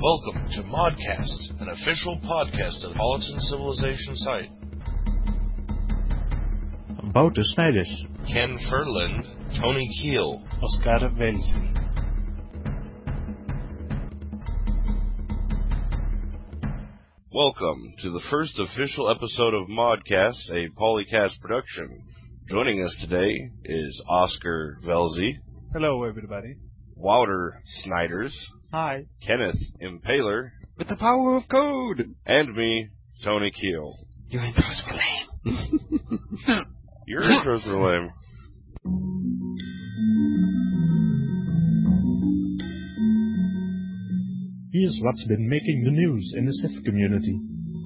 Welcome to Modcast, an official podcast of the Politan Civilization site. Wouter Snijders, Ken Ferland, Tony Keel, Oscar Welsi. Welcome to the first official episode of Modcast, a Polycast production. Joining us today is Oscar Welsi. Hello, everybody. Wouter Snijders. Hi. Kenneth Impaler. With the power of code. And me, Tony Keel. Your intros were lame. Your intros are lame. Here's what's been making the news in the Civ community.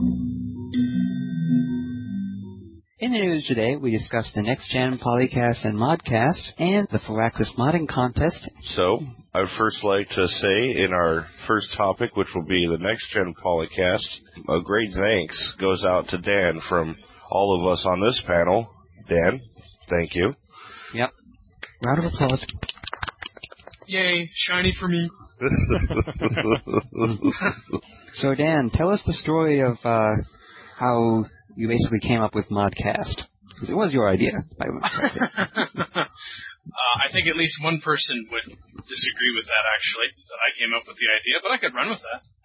In the news today, we discussed the next-gen Polycast and Modcast, and the Firaxis modding contest. So, I'd first like to say in our first topic, which will be the next-gen Polycast, a great thanks goes out to Dan from all of us on this panel. Dan, thank you. Yep. Round of applause. Yay, shiny for me. So, Dan, tell us the story of how you basically came up with Modcast. Because it was your idea. I think at least one person would disagree with that, actually, that I came up with the idea, but I could run with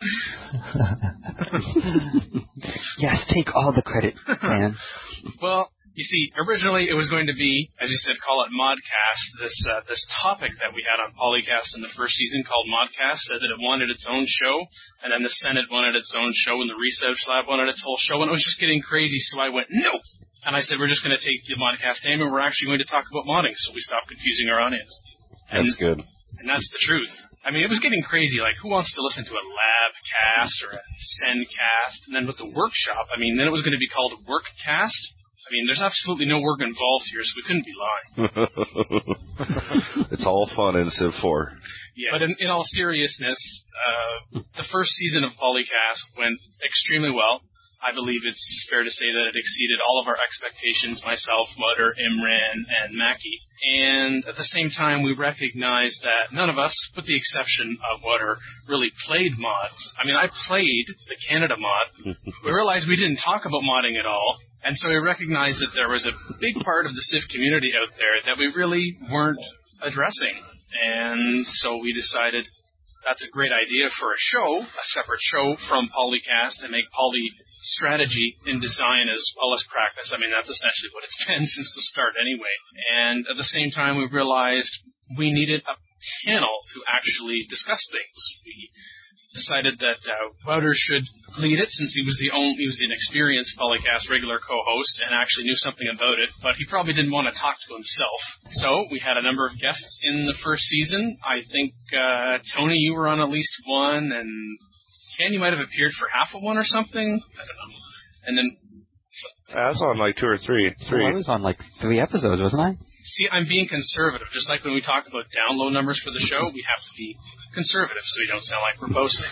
that. Yes, take all the credit, Dan. Well, you see, originally it was going to be, as you said, call it Modcast. This topic that we had on Polycast in the first season called Modcast said that it wanted its own show, and then the Senate wanted its own show, and the Research Lab wanted its whole show, and it was just getting crazy, so I went, nope! And I said, we're just going to take the Modcast name, and we're actually going to talk about modding, so we stopped confusing our audience. And, that's good. And that's the truth. I mean, it was getting crazy, like, who wants to listen to a Labcast or a Sendcast? And then with the workshop, I mean, then it was going to be called a Workcast. I mean, there's absolutely no work involved here, so we couldn't be lying. It's all fun in Civ 4. Yeah, but in all seriousness, the first season of Polycast went extremely well. I believe it's fair to say that it exceeded all of our expectations, myself, Wouter, Imran, and Mackie. And at the same time, we recognized that none of us, with the exception of Wouter, really played mods. I mean, I played the Canada mod. We realized we didn't talk about modding at all. And so we recognized that there was a big part of the Civ community out there that we really weren't addressing. And so we decided that's a great idea for a show, a separate show from Polycast, and make Poly strategy in design as well as practice. I mean, that's essentially what it's been since the start anyway. And at the same time, we realized we needed a panel to actually discuss things. We decided that Wouter should lead it since he was an experienced Polycast regular co-host and actually knew something about it, but he probably didn't want to talk to himself. So we had a number of guests in the first season. I think, Tony, you were on at least one, and Ken, you might have appeared for half of one or something. I don't know. And then I was on like 2 or 3. Oh, I was on like 3 episodes, wasn't I? See, I'm being conservative. Just like when we talk about download numbers for the show, we have to be conservative so we don't sound like we're boasting.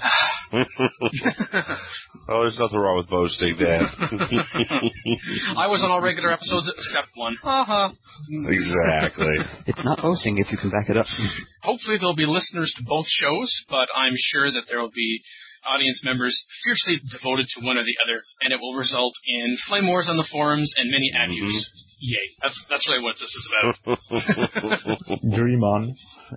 Oh, there's nothing wrong with boasting, Dan. I was on all regular episodes except one. Exactly. It's not boasting if you can back it up. Hopefully there'll be listeners to both shows, but I'm sure that there will be audience members fiercely devoted to one or the other, and it will result in flame wars on the forums and many abuse. Yay. That's really what this is about. Dream on.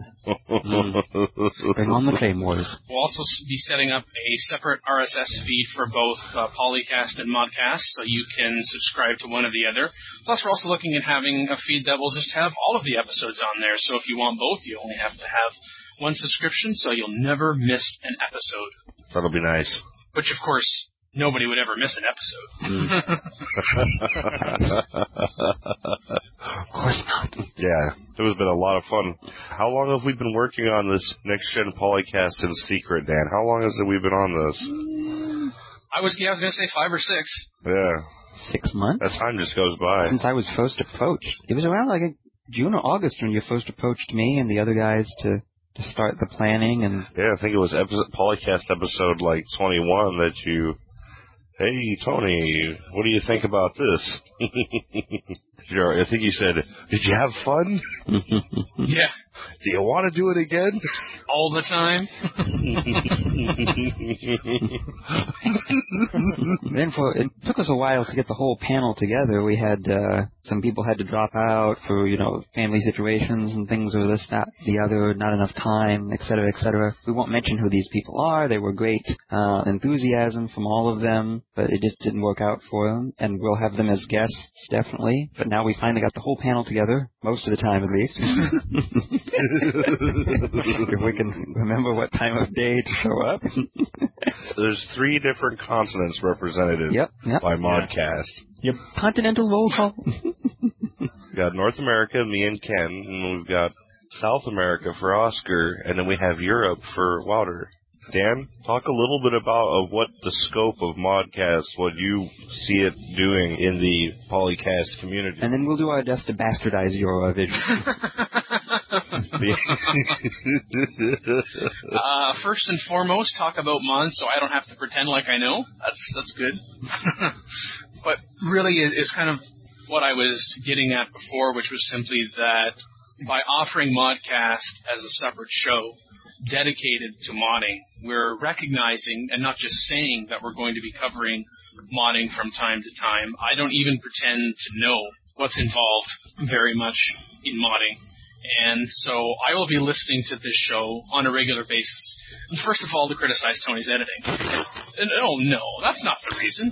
Bring on the flame wars. We'll also be setting up a separate RSS feed for both Polycast and Modcast, so you can subscribe to one or the other. Plus, we're also looking at having a feed that will just have all of the episodes on there, so if you want both, you only have to have one subscription, so you'll never miss an episode. That'll be nice. Which, of course, nobody would ever miss an episode. Of course not. Yeah, it has been a lot of fun. How long have we been working on this next-gen Polycast in secret, Dan? How long has we been on this? I was going to say 5 or 6. Yeah. 6 months? That time just goes by. Since I was first approached. It was around like June or August when you first approached me and the other guys to start the planning. And yeah, I think it was Polycast episode like 21 that you hey, Tony, what do you think about this? I think you said, did you have fun? Yeah. Do you want to do it again? All the time? Then it took us a while to get the whole panel together. We had some people had to drop out for family situations and things, or this, that, the other, not enough time, etc., etc. We won't mention who these people are. They were great enthusiasm from all of them, but it just didn't work out for them. And we'll have them as guests, definitely. But now we finally got the whole panel together, most of the time at least. If we can remember what time of day to show up. There's 3 different continents represented by Modcast. Yep. Continental roll call. We've got North America, me and Ken, and we've got South America for Oscar, and then we have Europe for Wouter. Dan, talk a little bit about what the scope of Modcast, what you see it doing in the Polycast community. And then we'll do our best to bastardize your vision. First and foremost, talk about mods so I don't have to pretend like I know. That's good. But really is kind of what I was getting at before, which was simply that by offering Modcast as a separate show dedicated to modding, we're recognizing and not just saying that we're going to be covering modding from time to time. I don't even pretend to know what's involved very much in modding. And so I will be listening to this show on a regular basis. And first of all, to criticize Tony's editing. And, oh, no, that's not the reason.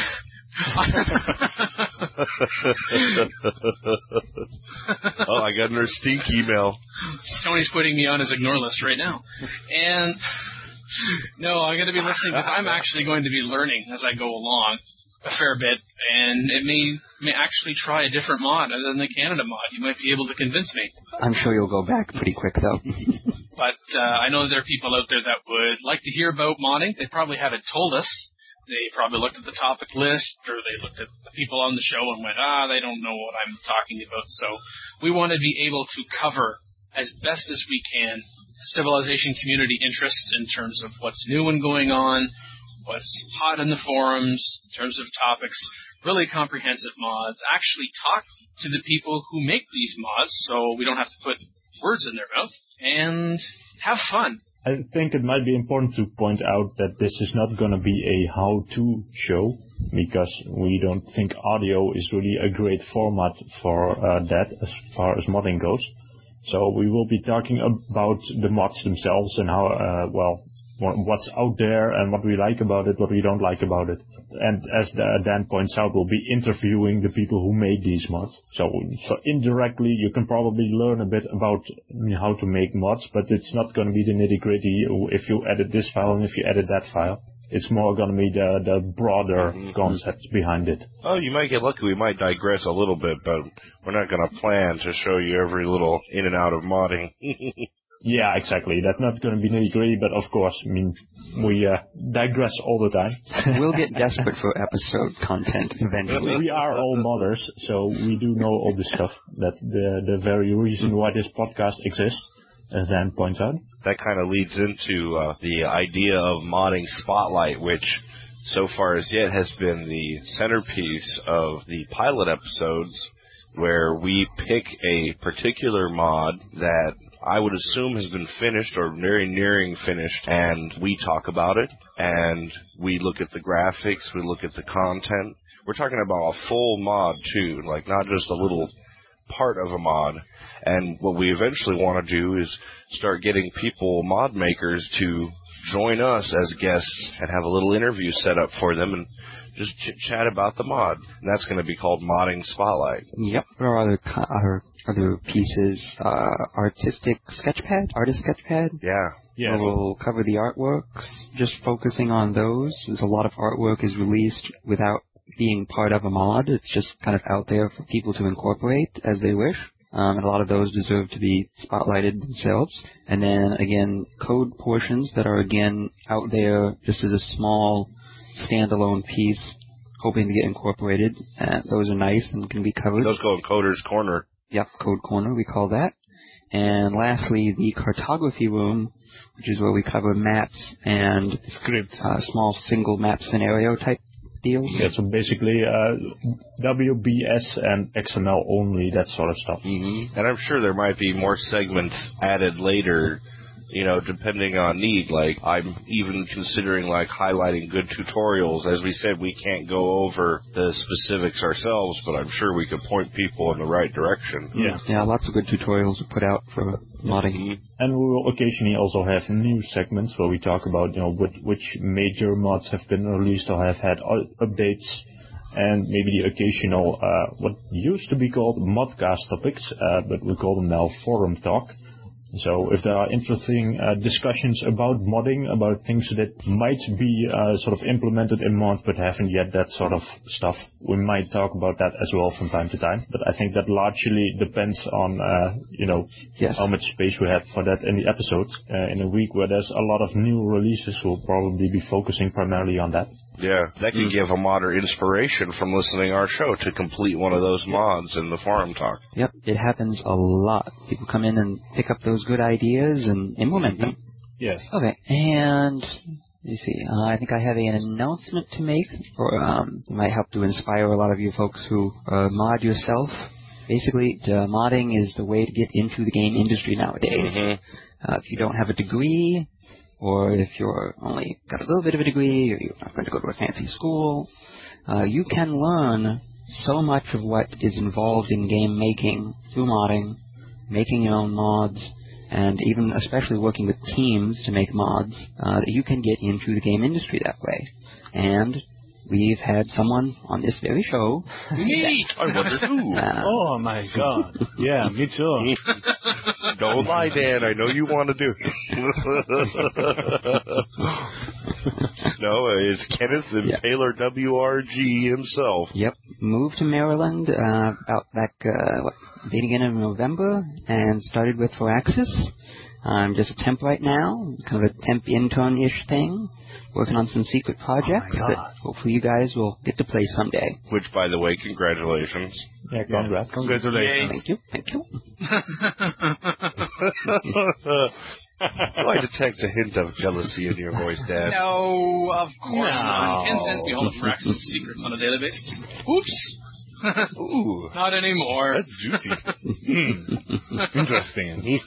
Oh, I got another stink email. Tony's putting me on his ignore list right now. And no, I'm going to be listening because I'm actually going to be learning as I go along a fair bit, and it may actually try a different mod other than the Canada mod. You might be able to convince me. I'm sure you'll go back pretty quick, though. But I know there are people out there that would like to hear about modding. They probably haven't told us. They probably looked at the topic list, or they looked at the people on the show and went, they don't know what I'm talking about. So we want to be able to cover, as best as we can, civilization community interests in terms of what's new and going on, what's hot in the forums, in terms of topics, really comprehensive mods, actually talk to the people who make these mods so we don't have to put words in their mouth, and have fun. I think it might be important to point out that this is not going to be a how-to show, because we don't think audio is really a great format for that as far as modding goes. So we will be talking about the mods themselves and how, what's out there and what we like about it, what we don't like about it. And as Dan points out, we'll be interviewing the people who made these mods. So indirectly, you can probably learn a bit about how to make mods, but it's not going to be the nitty-gritty if you edit this file and if you edit that file. It's more going to be the broader concept behind it. Oh, you might get lucky. We might digress a little bit, but we're not going to plan to show you every little in and out of modding. Yeah, exactly. That's not going to be nitty-gritty, but of course, we digress all the time. We'll get desperate for episode content eventually. We are all modders, so we do know all this stuff. That's the very reason why this podcast exists, as Dan points out. That kind of leads into the idea of Modding Spotlight, which so far as yet has been the centerpiece of the pilot episodes, where we pick a particular mod that I would assume has been finished or very nearing finished, and we talk about it, and we look at the graphics, we look at the content. We're talking about a full mod, too, like not just a little part of a mod. And what we eventually want to do is start getting people, mod makers, to join us as guests and have a little interview set up for them and just chit-chat about the mod. And that's going to be called Modding Spotlight. Yep. There are other pieces. Artist Sketchpad? Yeah. Yes. We'll cover the artworks, just focusing on those. There's a lot of artwork is released without being part of a mod. It's just kind of out there for people to incorporate as they wish. And a lot of those deserve to be spotlighted themselves. And then, again, code portions that are, again, out there just as a small standalone piece, hoping to get incorporated. Those are nice and can be covered. Those go in Coder's Corner. Yep, Code Corner, we call that. And lastly, the cartography room, which is where we cover maps and scripts, small single map scenario type deals. Yeah, so basically WBS and XML only, that sort of stuff. Mm-hmm. And I'm sure there might be more segments added later depending on need. Like, I'm even considering, like, highlighting good tutorials. As we said, we can't go over the specifics ourselves, but I'm sure we could point people in the right direction. Yeah, lots of good tutorials are put out for modding. And we will occasionally also have new segments where we talk about, which major mods have been released or have had updates, and maybe the occasional, what used to be called modcast topics, but we call them now forum talk. So if there are interesting discussions about modding, about things that might be sort of implemented in mod but haven't yet, that sort of stuff, we might talk about that as well from time to time. But I think that largely depends on, how much space we have for that in the episode. In a week where there's a lot of new releases, we'll probably be focusing primarily on that. Yeah, that could give a modder inspiration from listening to our show to complete one of those mods in the forum talk. Yep, it happens a lot. People come in and pick up those good ideas and implement them. Yes. Okay, and let's see. I think I have an announcement to make, or it might help to inspire a lot of you folks who mod yourself. Basically, modding is the way to get into the game industry nowadays. If you don't have a degree, or if you're only got a little bit of a degree, or you're not going to go to a fancy school, you can learn so much of what is involved in game making through modding, making your own mods, and even especially working with teams to make mods, that you can get into the game industry that way. And we've had someone on this very show. Me! I wonder who. Oh my god. Yeah, me too. Don't lie, Dan. I know you want to do it. No, it's Kenneth Impaler WRG himself. Yep. Moved to Maryland about back, beginning of November, and started with Firaxis. I'm just a temp right now, kind of a temp intern-ish thing, working on some secret projects that hopefully you guys will get to play someday. Which, by the way, congratulations. Yeah, congrats. Congratulations. Thank you. Do I detect a hint of jealousy in your voice, Dad? No, of course not. Ken sends me all the Firaxis secrets on a daily basis. Oops. Ooh. Not anymore. That's juicy. Interesting.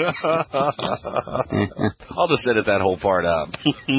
I'll just edit that whole part out.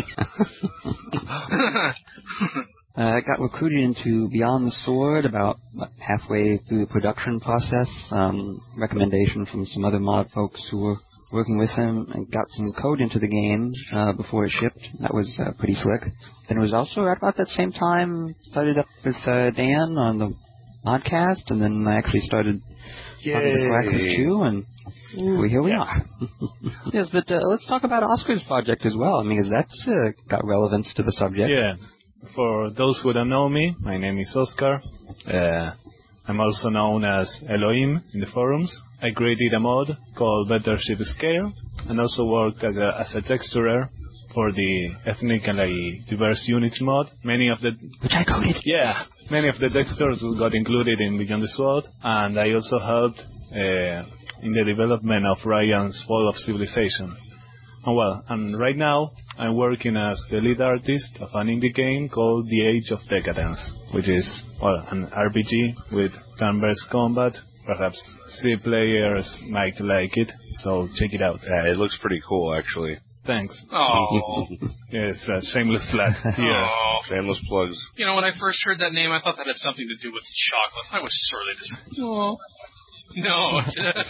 I got recruited into Beyond the Sword about halfway through the production process. Recommendation from some other mod folks who were working with him, and got some code into the game before it shipped. That was pretty slick. Then it was also right about that same time, started up with Dan on the podcast, and then I actually started on the Firaxis too, and here we are. Yes, but let's talk about Oscar's project as well. I mean, because that's got relevance to the subject. Yeah. For those who don't know me, my name is Oscar. I'm also known as Elohim in the forums. I created a mod called Battleship Scale, and also worked as a texturer for the ethnically diverse units mod. Many of the Which I coded. Yeah, many of the textures got included in Beyond the Sword, and I also helped in the development of Ryan's Fall of Civilization. And right now I'm working as the lead artist of an indie game called The Age of Decadence, which is an RPG with turn-based combat. Perhaps C players might like it, so check it out. Yeah, it looks pretty cool, actually. Thanks. Oh. Yes, shameless plug. Yeah. Oh. Shameless plugs. You know, when I first heard that name, I thought that had something to do with chocolate. I was sorely disappointed. Oh. No.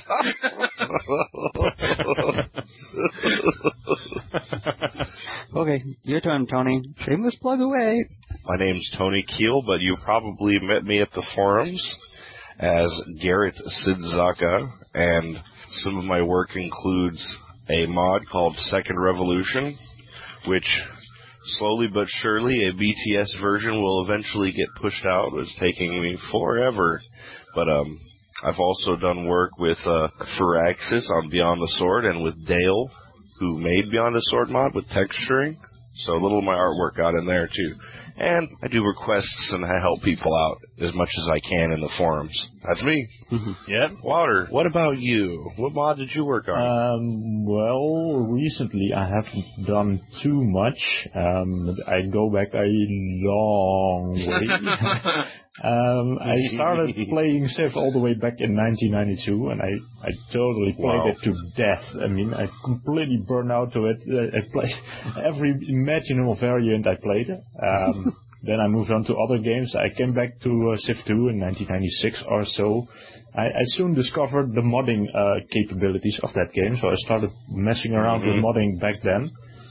Okay, your turn, Tony. Shameless plug away. My name's Tony Keel, but you probably met me at the forums as Garrett Sidzaka, and some of my work includes a mod called Second Revolution, which slowly but surely a BTS version will eventually get pushed out. It's taking me forever, but I've also done work with Firaxis on Beyond the Sword, and with Dale, who made Beyond the Sword mod with texturing. So a little of my artwork got in there too. And I do requests and I help people out as much as I can in the forums. That's me. Yep. Water, what about you? What mod did you work on? Well, recently I haven't done too much. I go back a long way. I started playing Civ all the way back in 1992, and I totally played it to death. I mean, I completely burned out to it. I played every imaginable variant I played. Then I moved on to other games. I came back to Civ 2 in 1996 or so. I soon discovered the modding capabilities of that game, so I started messing around with modding back then.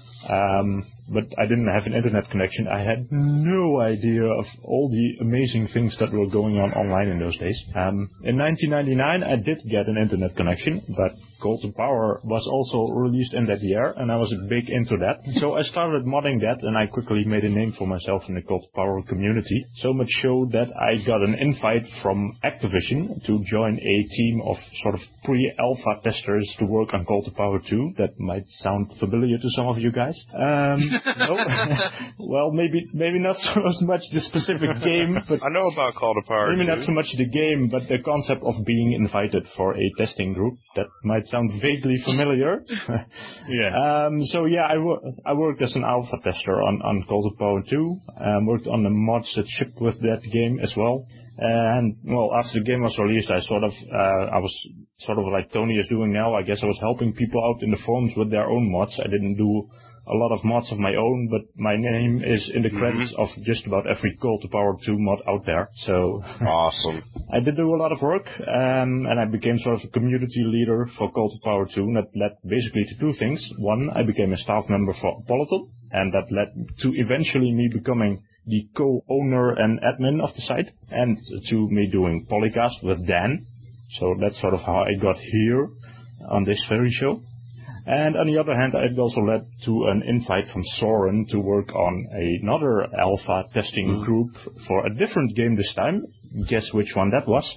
But I didn't have an internet connection. I had no idea of all the amazing things that were going on online in those days. In 1999, I did get an internet connection, but Call to Power was also released in that year, and I was big into that. So I started modding that, and I quickly made a name for myself in the Call to Power community. So much so that I got an invite from Activision to join a team of sort of pre-alpha testers to work on Call to Power 2. That might sound familiar to some of you guys. No? Well, maybe not so much the specific game, but I know about Call to Power. Maybe not so much the game, but the concept of being invited for a testing group. That might sound vaguely familiar. Yeah. I worked as an alpha tester on Call to Power 2. Worked on the mods that shipped with that game as well. And well, after the game was released, I was sort of like Tony is doing now. I guess I was helping people out in the forums with their own mods. I didn't do a lot of mods of my own, but my name is in the credits of just about every Call to Power 2 mod out there. So awesome. I did do a lot of work, and I became sort of a community leader for Call to Power 2, and that led basically to two things. One, I became a staff member for Polyton, and that led to eventually me becoming the co-owner and admin of the site, and to me doing Polycast with Dan. So that's sort of how I got here on this very show. And on the other hand, it also led to an invite from Soren to work on another alpha testing group for a different game this time. Guess which one that was?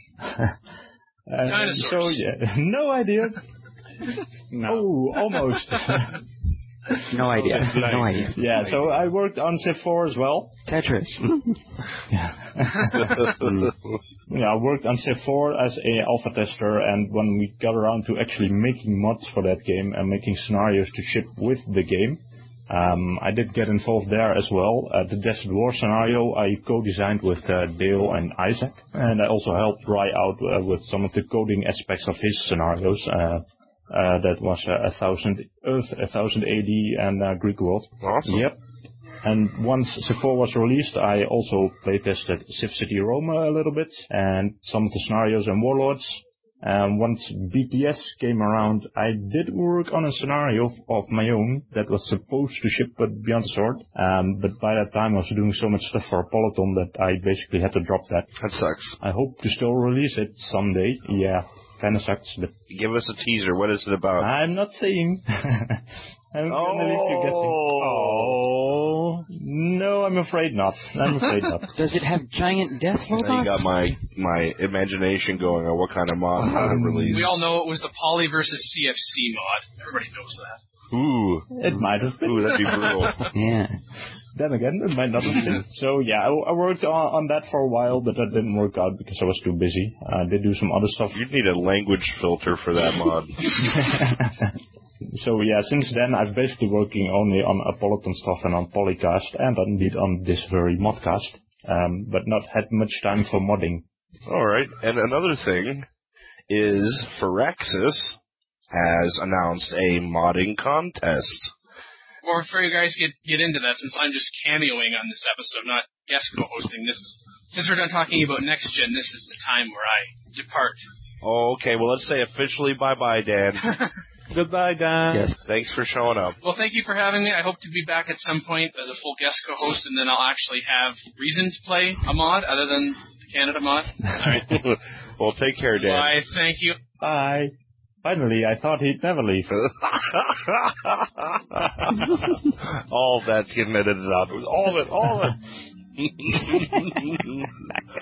Dinosaurs. So, yeah, no idea. No. Oh, almost. No idea. No idea. Yeah, so I worked on Civ 4 as well. Tetris. Yeah, I worked on Civ 4 as a alpha tester, and when we got around to actually making mods for that game and making scenarios to ship with the game, I did get involved there as well. The Desert War scenario I co-designed with Dale and Isaac, and I also helped Ry out with some of the coding aspects of his scenarios. That was 1000 Earth, 1000 AD, and Greek world. Awesome. Yep. And once Civ 4 was released, I also playtested Civ City Roma a little bit, and some of the scenarios and warlords. Once BTS came around, I did work on a scenario of my own that was supposed to ship with Beyond the Sword. But by that time I was doing so much stuff for Peloton that I basically had to drop that. That sucks. I hope to still release it someday. Yeah, kinda sucks, but Give us a teaser. What is it about? I'm not saying. I'm gonna leave you guessing. Oh, no, I'm afraid not. Does it have giant death Now you robots? got my imagination going on what kind of mod how to release. We all know it was the Poly versus CFC mod. Everybody knows that. Ooh. It might have been. Ooh, that'd be brutal. Yeah. Then again, it might not have been. So yeah, I worked on that for a while, but that didn't work out because I was too busy. I did do some other stuff. You'd need a language filter for that mod. So yeah, since then I've basically working only on Apolitan stuff and on Polycast, and indeed on this very modcast, but not had much time for modding. Alright, and another thing is Firaxis has announced a modding contest. Well, before you guys get into that, since I'm just cameoing on this episode, not guest co-hosting this, since we're done talking about next gen, this is the time where I depart. Oh, okay, well let's say officially bye-bye, Dan. Goodbye, Dan. Yes. Thanks for showing up. Well, thank you for having me. I hope to be back at some point as a full guest co-host, and then I'll actually have reason to play a mod other than the Canada mod. All right. Well, take care, Dan. Bye. Thank you. Bye. Finally, I thought he'd never leave. All of that's getting edited out. All of it.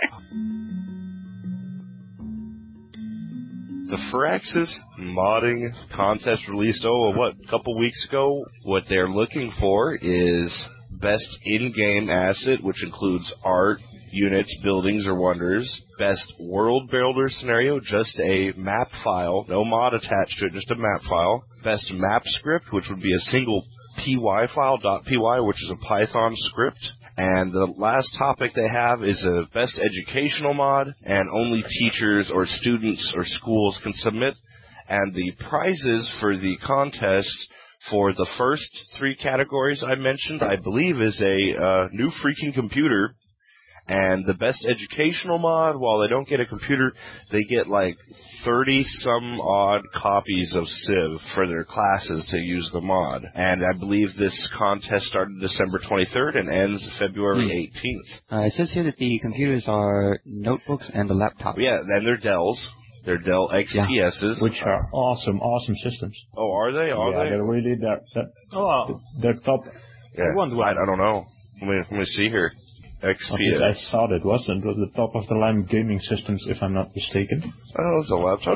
The Firaxis modding contest released, a couple weeks ago. What they're looking for is best in-game asset, which includes art, units, buildings, or wonders. Best world builder scenario, just a map file, no mod attached to it, just a map file. Best map script, which would be a single py file, .py, which is a Python script. And the last topic they have is a best educational mod, and only teachers or students or schools can submit. And the prizes for the contest for the first 3 categories I mentioned, I believe, is a new freaking computer. And the best educational mod, while they don't get a computer, they get like 30-some-odd copies of Civ for their classes to use the mod. And I believe this contest started December 23rd and ends February 18th. It says here that the computers are notebooks and a laptop. Yeah, and they're Dells. They're Dell XPSs. Which are awesome systems. Oh, are they? They're really, they're top. Yeah, I don't know. Let me see here. XPS. I thought it was the top of the line gaming systems, if I'm not mistaken. Oh, it's a laptop.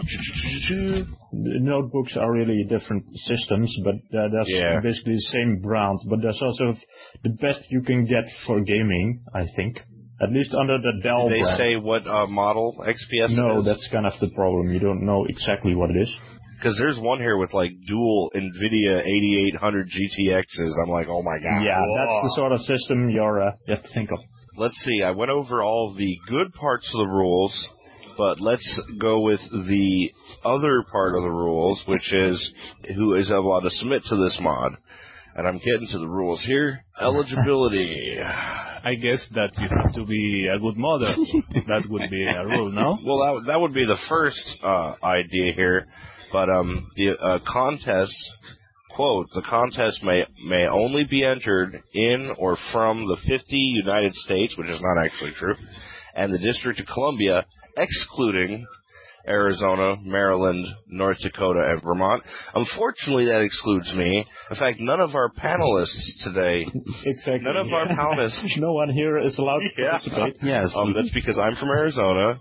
The notebooks are really different systems, but that's basically the same brand. But that's also the best you can get for gaming, I think. At least under the Dell brand. Did they say what model XPS is? No, that's kind of the problem. You don't know exactly what it is. Because there's one here with like dual NVIDIA 8800 GTXs. I'm like, oh my god. Yeah, that's the sort of system you have to think of. Let's see. I went over all the good parts of the rules, but let's go with the other part of the rules, which is who is allowed to submit to this mod. And I'm getting to the rules here. Eligibility. I guess that you have to be a good modder. That would be a rule, no? Well, that would be the first idea here. But the contest, quote, the contest may only be entered in or from the 50 United States, which is not actually true, and the District of Columbia, excluding Arizona, Maryland, North Dakota, and Vermont. Unfortunately, that excludes me. In fact, none of our panelists today, none of our panelists, no one here is allowed to participate. Yes. That's because I'm from Arizona.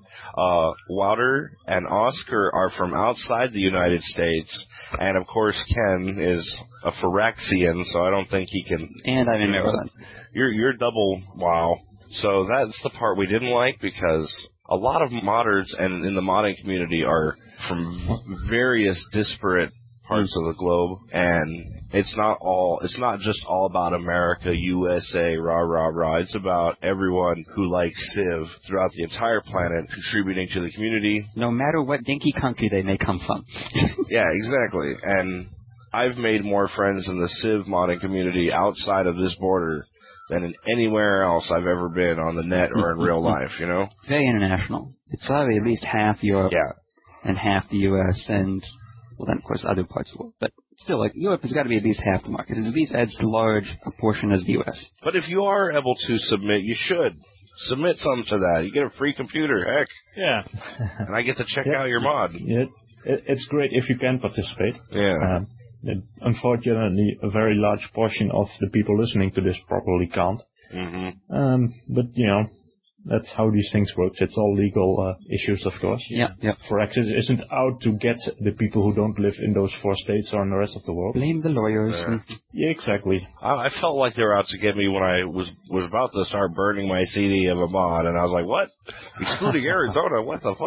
Wouter and Oscar are from outside the United States, and of course Ken is a Phyrexian, so I don't think he can. And I'm in Maryland. You're double wow. So that's the part we didn't like, because a lot of modders and in the modding community are from various disparate parts of the globe, and it's not just all about America, USA, rah, rah, rah. It's about everyone who likes Civ throughout the entire planet contributing to the community. No matter what dinky country they may come from. Yeah, exactly. And I've made more friends in the Civ modding community outside of this border than in anywhere else I've ever been on the net or in real life, you know? Very international. It's probably at least half Europe and half the U.S. and, well, then, of course, other parts of the world. But still, like, Europe has got to be at least half the market. It's at least as large a portion as the U.S. But if you are able to submit, you should. Submit something to that. You get a free computer, heck. Yeah. And I get to check out your mod. It's great if you can participate. Yeah. Unfortunately, a very large portion of the people listening to this probably can't. Mm-hmm. But, you know, that's how these things work. It's all legal issues, of course. Yeah. Firaxis isn't out to get the people who don't live in those 4 states or in the rest of the world. Blame the lawyers. Yeah, exactly. I felt like they were out to get me when I was about to start burning my CD of a mod, and I was like, what? Excluding Arizona? What the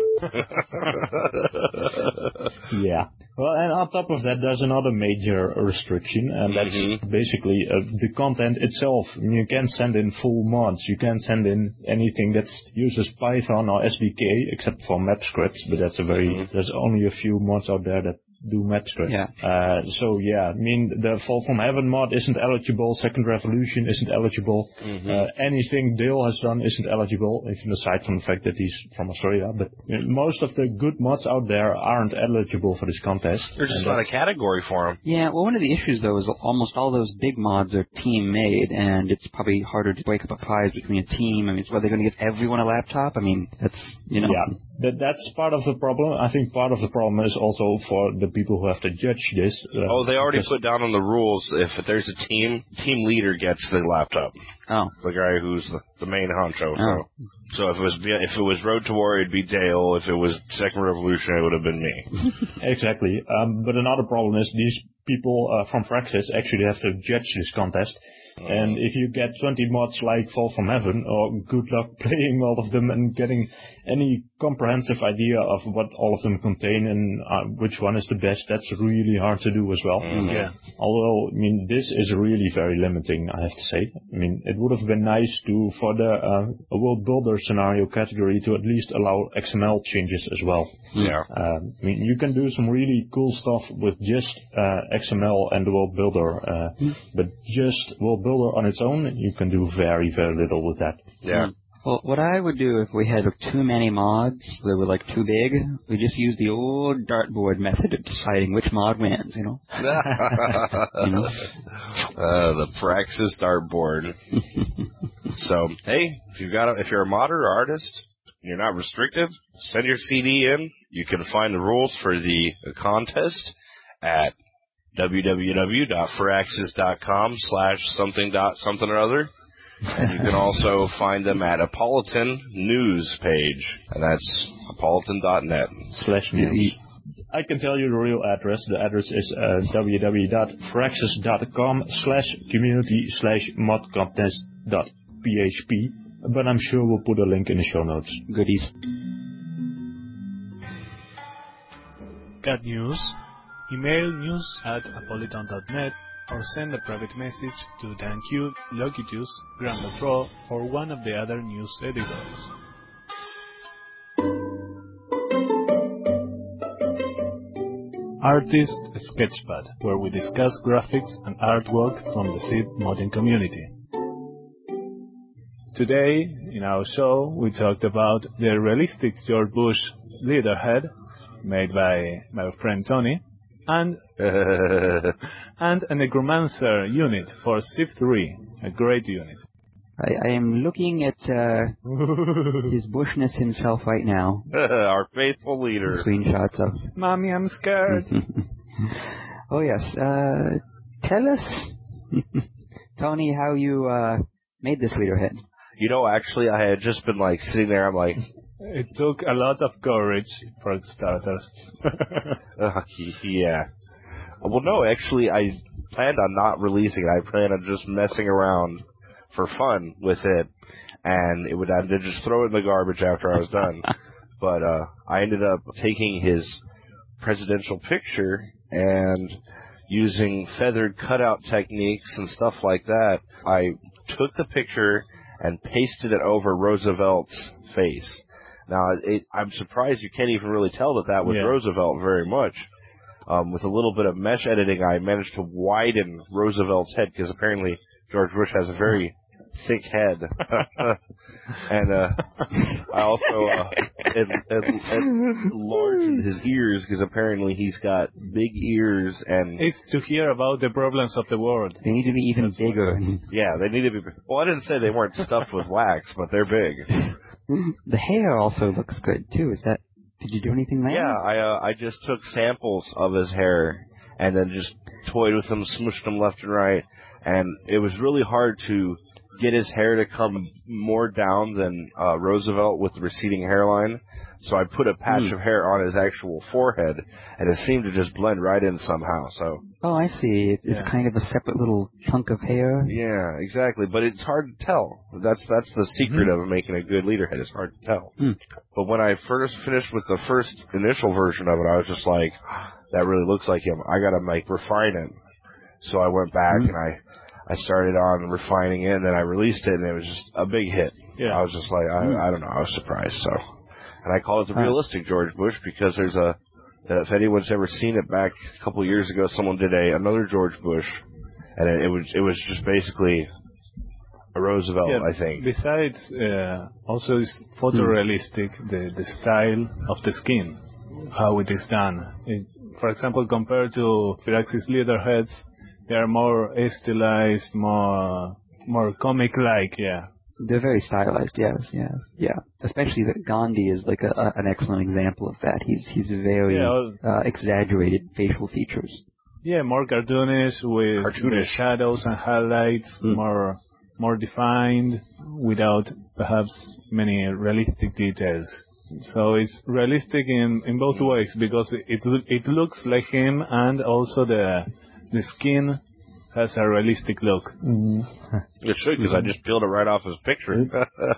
fuck? Yeah. Well, and on top of that, there's another major restriction, and that's basically the content itself. You can't send in full mods. You can't send in anything that uses Python or SDK, except for map scripts, but that's there's only a few mods out there that do map script. Yeah. I mean, the Fall from Heaven mod isn't eligible, Second Revolution isn't eligible, anything Dale has done isn't eligible, even aside from the fact that he's from Australia, but most of the good mods out there aren't eligible for this contest. There's just not a category for them. Yeah, well, one of the issues, though, is almost all those big mods are team-made, and it's probably harder to break up a prize between a team. I mean, it's whether they're going to give everyone a laptop. I mean, that's, you know. Yeah, that's part of the problem. I think part of the problem is also for the people who have to judge this. They already put down on the rules, if there's a team leader gets the laptop. Oh. The guy who's the main honcho. Oh. So if it was Road to War, it'd be Dale. If it was Second Revolution, it would have been me. Exactly. But another problem is these people from Firaxis actually have to judge this contest. And if you get 20 mods like Fall from Heaven, good luck playing all of them and getting any comprehensive idea of what all of them contain and which one is the best. That's really hard to do as well. Yeah. Although, I mean, this is really very limiting, I have to say. I mean, it would have been nice for the world builder scenario category to at least allow XML changes as well. Yeah. I mean, you can do some really cool stuff with just XML and the world builder, but just world builder on its own, you can do very, very little with that. Yeah. Well, what I would do if we had too many mods that were like too big, we just use the old dartboard method of deciding which mod wins, you know? The Firaxis dartboard. So, hey, if you're a modder or artist, and you're not restricted, send your CD in. You can find the rules for the contest at www.firaxis.com/something or other. And you can also find them at Apolloton News page, and that's apolloton.net. /news. I can tell you the real address. The address is www.firaxis.com/community/modcontest.php, but I'm sure we'll put a link in the show notes. Goodies. Got news? Email news@apolloton.net or send a private message to Dan Q, Locutus, Grand Patrol, or one of the other news editors. Artist Sketchpad, where we discuss graphics and artwork from the Civ modding community. Today, in our show, we talked about the realistic George Bush leaderhead, made by my friend Tony, and a Necromancer unit for Civ 3, a great unit. I am looking at his bushness himself right now. Our faithful leader. Screenshots of. Mommy, I'm scared. Oh yes. Tell us, Tony, how you made this leaderhead. You know, actually, I had just been like sitting there. I'm like, it took a lot of courage, for starters. yeah. Well, no, actually, I planned on not releasing it. I planned on just messing around for fun with it, and I'd just throw it in the garbage after I was done. But I ended up taking his presidential picture and using feathered cutout techniques and stuff like that. I took the picture and pasted it over Roosevelt's face. Now, I'm surprised you can't even really tell that was Roosevelt very much. With a little bit of mesh editing, I managed to widen Roosevelt's head, because apparently George Bush has a very thick head. And I also enlarged his ears, because apparently he's got big ears. And it's to hear about the problems of the world. They need to be even bigger. Yeah, they need to be. Well, I didn't say they weren't stuffed with wax, but they're big. The hair also looks good too. Did you do anything there? Yeah, I just took samples of his hair and then just toyed with them, smooshed them left and right, and it was really hard to get his hair to come more down than Roosevelt with the receding hairline. So I put a patch of hair on his actual forehead, and it seemed to just blend right in somehow. So. Oh, I see. It's kind of a separate little chunk of hair. Yeah, exactly. But it's hard to tell. That's the secret of making a good leaderhead. It's hard to tell. But when I first finished with the first initial version of it, I was just like, that really looks like him. I gotta refine it. So I went back and I started on refining it, and then I released it, and it was just a big hit. Yeah. I was just like, I don't know, I was surprised. So. And I call it the realistic George Bush, because there's if anyone's ever seen it back a couple of years ago, someone did another George Bush, and it was just basically a Roosevelt, I think. Besides, also it's photorealistic, the style of the skin, how it is done. For example, compared to Firaxis leaderheads, they are more stylized, more comic-like, They're very stylized, yes. Especially that Gandhi is like an excellent example of that. He's very exaggerated facial features. Yeah, more cartoonish with the shadows and highlights, more defined, without perhaps many realistic details. So it's realistic in both ways, because it looks like him, and also the skin has a realistic look. It should, because I just peeled it right off his picture.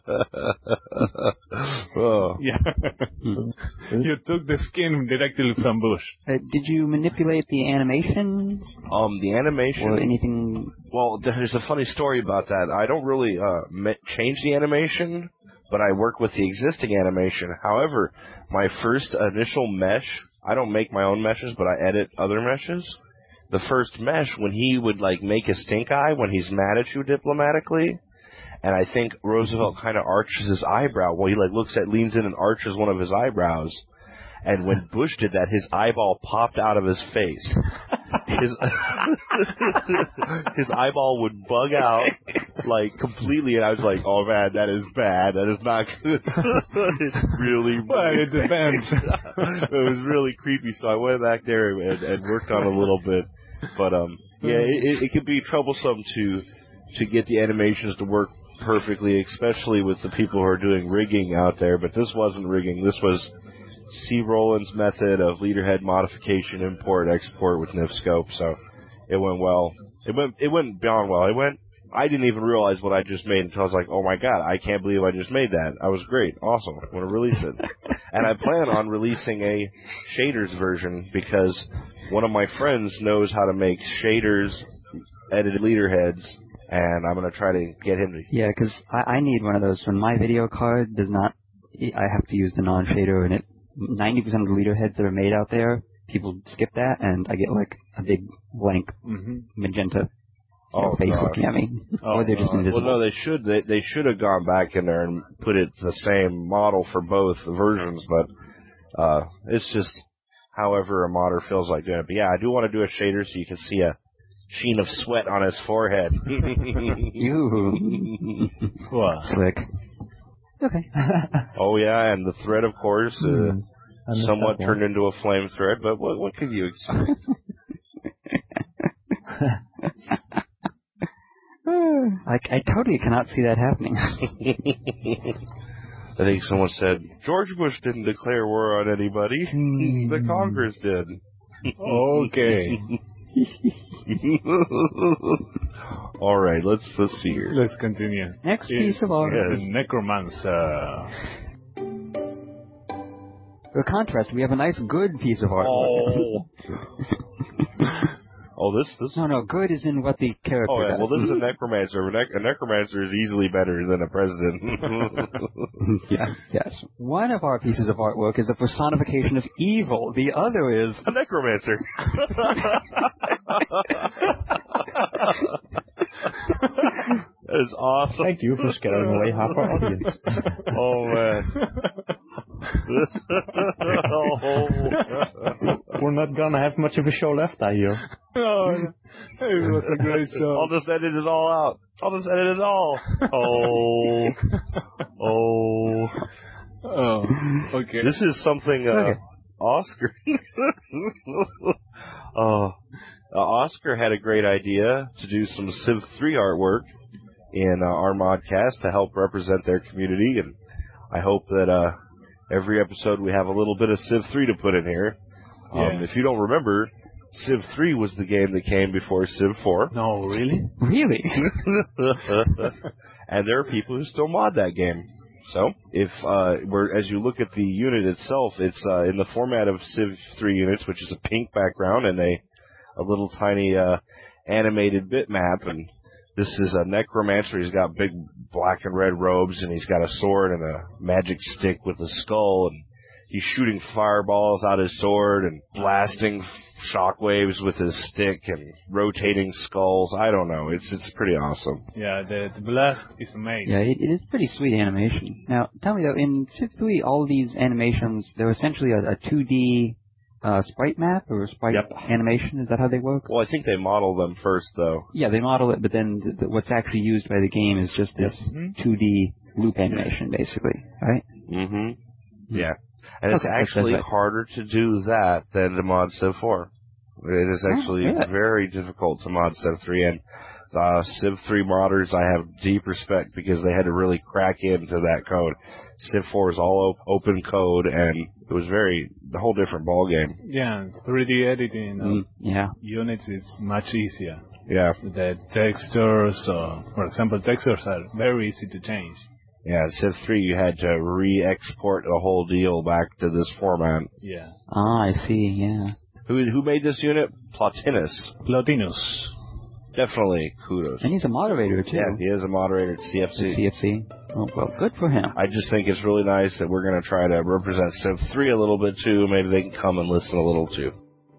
Oh. Yeah. You took the skin directly from Bush. Did you manipulate the animation The animation. or anything? Well, there's a funny story about that. I don't really change the animation, but I work with the existing animation. However, my first initial mesh, I don't make my own meshes, but I edit other meshes. The first mesh, when he would make a stink eye when he's mad at you diplomatically, and I think Roosevelt kind of arches his eyebrow. Well, he leans in and arches one of his eyebrows. And when Bush did that, his eyeball popped out of his face. His eyeball would bug out completely, and I was like, "Oh man, that is bad. That is not good." It's really. Well, it depends. It was really creepy, so I went back there and worked on it a little bit. But yeah, it can be troublesome to get the animations to work perfectly, especially with the people who are doing rigging out there. But this wasn't rigging. This was C. Rowland's method of leaderhead modification, import, export with NIFScope. So it went well. It went beyond well. I didn't even realize what I just made until I was like, oh my god, I can't believe I just made that. I was great. Awesome. I'm going to release it. And I plan on releasing a shaders version because one of my friends knows how to make shaders, edited leaderheads, and I'm going to try to get him to... Yeah, because I need one of those. When my video card does not... I have to use the non-shader, and 90% of the leaderheads that are made out there, people skip that, and I get a big blank magenta face looking at me. Or they're just invisible. Well, no, they should. They should have gone back in there and put it the same model for both versions, but it's just however a modder feels like doing it. But yeah, I do want to do a shader so you can see a sheen of sweat on his forehead. You. Slick. Okay. Oh yeah, and the thread, of course, somewhat turned into a flame thread. But what could you expect? I totally cannot see that happening. I think someone said George Bush didn't declare war on anybody. The Congress did. Okay. All right, let's see here. Let's continue. Next piece of art. Yes, Necromancer. For contrast, we have a nice good piece of art. Oh, this. No, good is in what the character does. Well, this is a necromancer. A necromancer is easily better than a president. Yes. One of our pieces of artwork is a personification of evil. The other is a necromancer. That is awesome. Thank you for scaring away half our audience. Oh man. We're not gonna have much of a show left, I hear. Oh, it was a great show. I'll just edit it all out. Oh, okay. This is something Oscar. Oscar had a great idea to do some Civ 3 artwork in our modcast to help represent their community, and I hope that every episode we have a little bit of Civ 3 to put in here. If you don't remember, Civ 3 was the game that came before Civ 4. No, really? Really? And there are people who still mod that game. So, as you look at the unit itself, it's in the format of Civ 3 units, which is a pink background and a little tiny animated bitmap. And this is a necromancer. He's got big black and red robes, and he's got a sword and a magic stick with a skull, and he's shooting fireballs out his sword and blasting shockwaves with his stick and rotating skulls. I don't know. It's pretty awesome. Yeah, the blast is amazing. Yeah, it is pretty sweet animation. Now, tell me though, in Civ 3, all these animations, they're essentially a 2D sprite map or sprite animation. Is that how they work? Well, I think they model them first, though. Yeah, they model it, but then what's actually used by the game is just this 2D loop animation, basically, right? Mm-hmm. Yeah. And it's actually harder to do that than to mod Civ 4. It is actually very difficult to mod Civ 3, and Civ 3 modders I have deep respect because they had to really crack into that code. Civ 4 is all open code, and it was a whole different ballgame. Yeah, 3D editing of units is much easier. Yeah. The textures, for example, textures are very easy to change. Yeah, in Civ 3 you had to re-export the whole deal back to this format. Yeah. Ah, I see, yeah. Who made this unit? Plotinus. Plotinus. Definitely kudos. And he's a moderator, too. Yeah, he is a moderator at CFC. CFC. Oh, well, good for him. I just think it's really nice that we're going to try to represent Civ 3 a little bit, too. Maybe they can come and listen a little, too.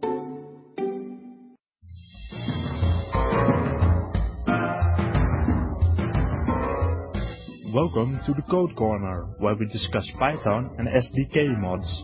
Welcome to the Code Corner, where we discuss Python and SDK mods.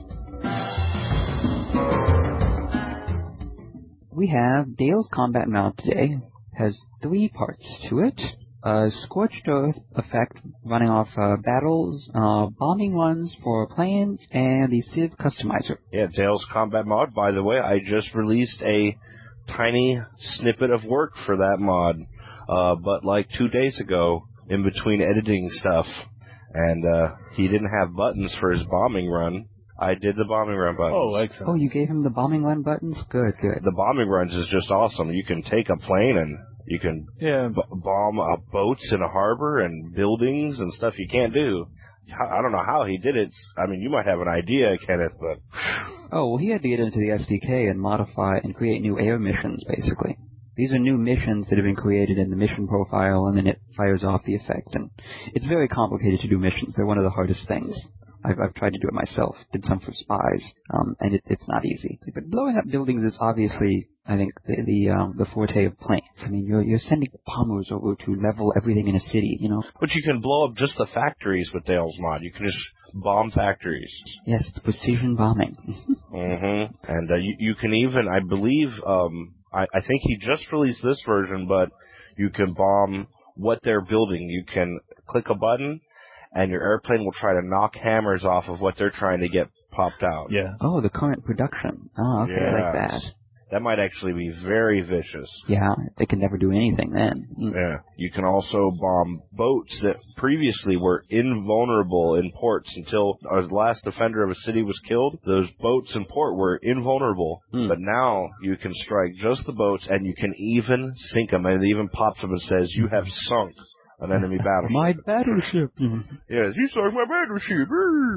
We have Dale's combat mod today. Has 3 parts to it. A Scorched Earth effect running off battles, bombing runs for planes, and the Civ customizer. Yeah, Dale's combat mod, by the way, I just released a tiny snippet of work for that mod, but like 2 days ago, in between editing stuff, and he didn't have buttons for his bombing run. I did the bombing run buttons. Oh, excellent. Oh, you gave him the bombing run buttons? Good, good. The bombing runs is just awesome. You can take a plane and you can bomb boats in a harbor and buildings and stuff you can't do. I don't know how he did it. I mean, you might have an idea, Kenneth, but... Oh, well, he had to get into the SDK and modify and create new air missions, basically. These are new missions that have been created in the mission profile, and then it fires off the effect. And it's very complicated to do missions. They're one of the hardest things. I've tried to do it myself. Did some for spies, and it's not easy. But blowing up buildings is obviously, I think, the forte of planes. I mean, you're sending bombers over to level everything in a city, you know. But you can blow up just the factories with Dale's mod. You can just bomb factories. Yes, it's precision bombing. Mm-hmm. And you can even, I believe, I think he just released this version, but you can bomb what they're building. You can click a button, and your airplane will try to knock hammers off of what they're trying to get popped out. Yeah. Oh, the current production. Oh, okay, I like that. That might actually be very vicious. Yeah, they can never do anything then. Yeah. You can also bomb boats that previously were invulnerable in ports until the last defender of a city was killed. Those boats in port were invulnerable. But now you can strike just the boats, and you can even sink them. And it even pops up and says, "You have sunk an enemy battleship." My battleship. Yes, you sunk my battleship.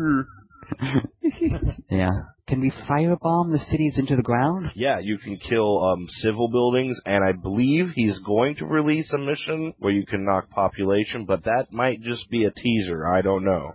Yeah. Can we firebomb the cities into the ground? Yeah, you can kill civil buildings, and I believe he's going to release a mission where you can knock population, but that might just be a teaser. I don't know.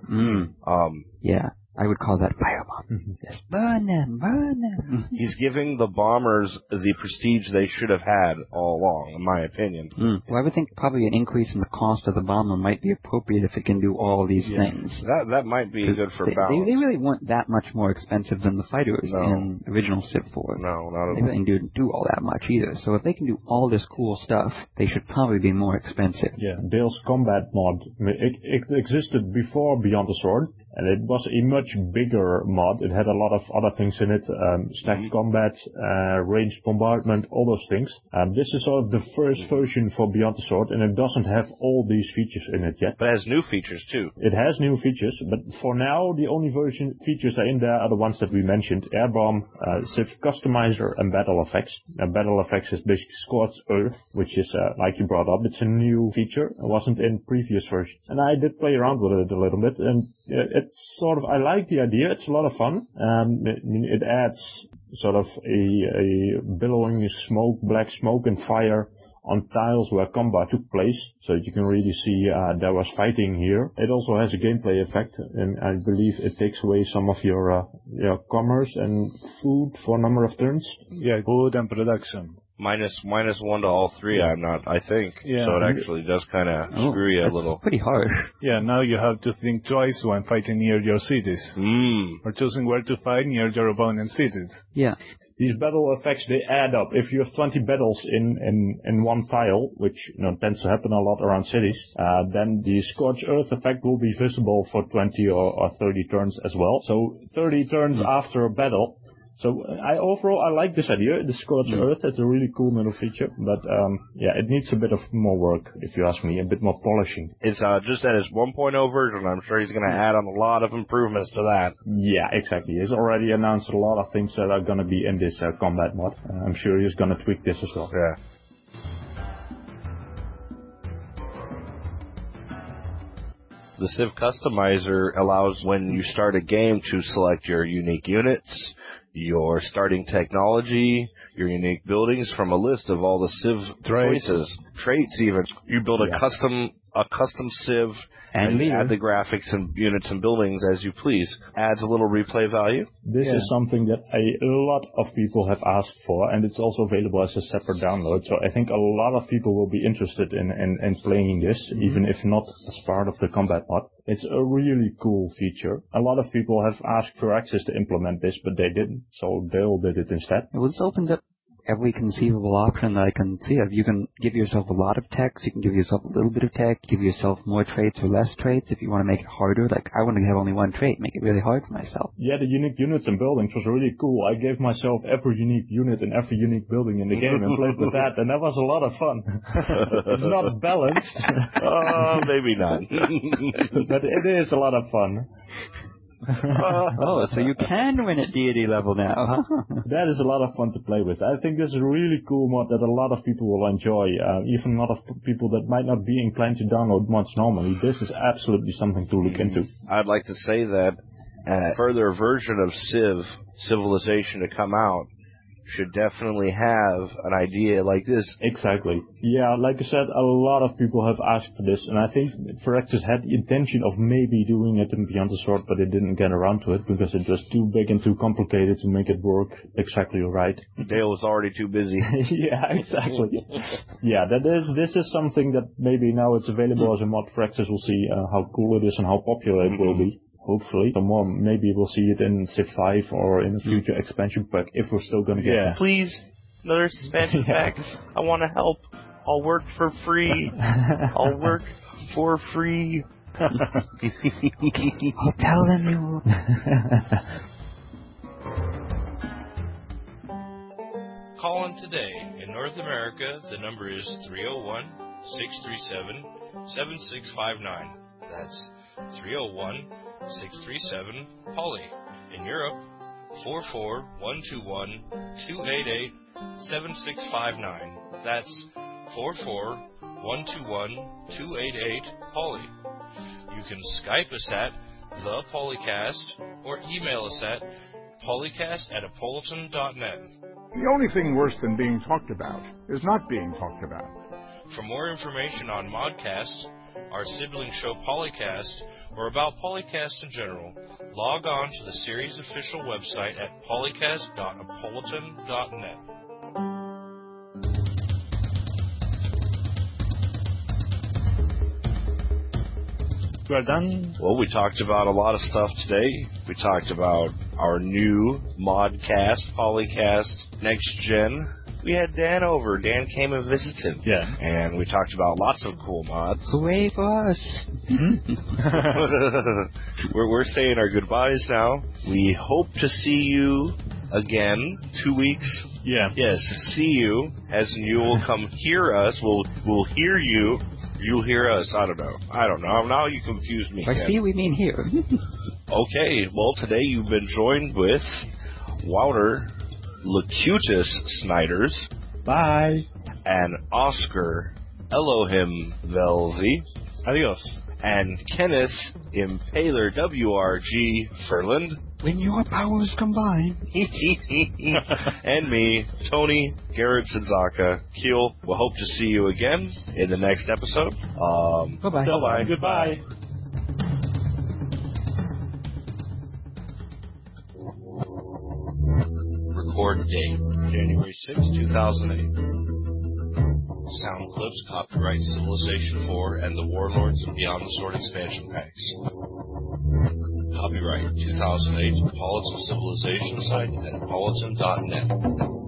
Yeah, I would call that firebomb. Yes, burn them, burn them. He's giving the bombers the prestige they should have had all along, in my opinion. Well, I would think probably an increase in the cost of the bomber might be appropriate if it can do all these things. That might be good for balance. They really weren't that much more expensive than the fighters in original Civ 4. No, not at all. They really didn't do all that much either. So if they can do all this cool stuff, they should probably be more expensive. Yeah, Dale's combat mod, it existed before Beyond the Sword, and it was a much bigger mod. It had a lot of other things in it, stacked combat, ranged bombardment, all those things. This is sort of the first version for Beyond the Sword, and it doesn't have all these features in it yet. But it has new features too. It has new features, but for now, the only features that are in there are the ones that we mentioned: Air Bomb, Civ Customizer, and Battle Effects. Battle Effects is basically Scorched Earth, which is, like you brought up, it's a new feature. It wasn't in previous versions. And I did play around with it a little bit, and it's sort of, I like the idea. It's a lot of fun. It adds sort of a billowing smoke, black smoke and fire on tiles where combat took place, so you can really see there was fighting here. It also has a gameplay effect, and I believe it takes away some of your commerce and food for a number of turns. Yeah, food and production. Minus one to all three, I think. Yeah. So it actually does kind of screw you a little. Pretty harsh. Yeah, now you have to think twice when fighting near your cities. Or choosing where to fight near your opponent's cities. Yeah. These battle effects, they add up. If you have 20 battles in one tile, which tends to happen a lot around cities, then the Scorched Earth effect will be visible for 20 or 30 turns as well. So 30 turns after a battle. So overall I like this idea. The Scorched Earth, it's a really cool little feature, but it needs a bit of more work, if you ask me, a bit more polishing. It's just at his 1.0 version. I'm sure he's going to add on a lot of improvements to that. Yeah, exactly. He's already announced a lot of things that are going to be in this combat mod. I'm sure he's going to tweak this as well. Yeah. The Civ Customizer allows, when you start a game, to select your unique units, your starting technology, your unique buildings from a list of all the Civ choices, traits even. You build a custom Civ and add the graphics and units and buildings as you please. Adds a little replay value. This is something that a lot of people have asked for, and it's also available as a separate download. So I think a lot of people will be interested in playing this, even if not as part of the combat mod. It's a really cool feature. A lot of people have asked Firaxis to implement this, but they didn't, so Dale did it instead. Well, this opens up every conceivable option that I can see of. You can give yourself a lot of text, you can give yourself a little bit of text, give yourself more traits or less traits if you want to make it harder. Like, I want to have only one trait, make it really hard for myself. Yeah, the unique units and buildings was really cool. I gave myself every unique unit and every unique building in the game and played with that, and that was a lot of fun. It's not balanced. Maybe not. But it is a lot of fun. Oh, so you can win at deity level now, huh? That is a lot of fun to play with. I think this is a really cool mod that a lot of people will enjoy. Even a lot of people that might not be inclined to download mods normally. This is absolutely something to look into. I'd like to say that a further version of Civilization to come out should definitely have an idea like this. Exactly. Yeah, like I said, a lot of people have asked for this, and I think Firaxis had the intention of maybe doing it in Beyond the Sword, but it didn't get around to it because it was too big and too complicated to make it work exactly right. Dale was already too busy. Yeah, exactly. Yeah, this is something that maybe now it's available as a mod. Firaxis will see how cool it is and how popular it will be. Hopefully. So more, maybe we'll see it in Civ 5 or in a future expansion pack if we're still going to get it. Please, another expansion pack. I want to help. I'll work for free. I'll work for free. I'll tell them you. Call in today. In North America, the number is 301-637-7659. That's 301-637-POLY. In Europe, 44121-288-7659. That's 44121-288-POLY. You can Skype us at The Polycast or email us at polycast@apolitan.net. The only thing worse than being talked about is not being talked about. For more information on Modcast, our sibling show Polycast, or about Polycast in general, log on to the series' official website at polycast.apolitan.net. We are done. Well, we talked about a lot of stuff today. We talked about our new Modcast, Polycast, Next Gen. We had Dan over. Dan came and visited. Yeah. And we talked about lots of cool mods. Hooray for us. We're saying our goodbyes now. We hope to see you again 2 weeks. Yeah. Yes, see you, as in you will come hear us. We'll hear you. You'll hear us. I don't know. Now you confused me. By see, we mean here. Okay. Well, today you've been joined with Wouter Locutus Snyders. Bye. And Oscar Elohim Velzy. Adios. And Kenneth Impaler WRG Furland. When your powers combine. And me, Tony Garrett Sudzaka Keel. We'll hope to see you again in the next episode. Bye-bye. Bye-bye. Goodbye. Record date, January 6, 2008. Sound clips copyright Civilization 4 and the Warlords of Beyond the Sword expansion packs. Copyright 2008 Politan Civilization site at politan.net.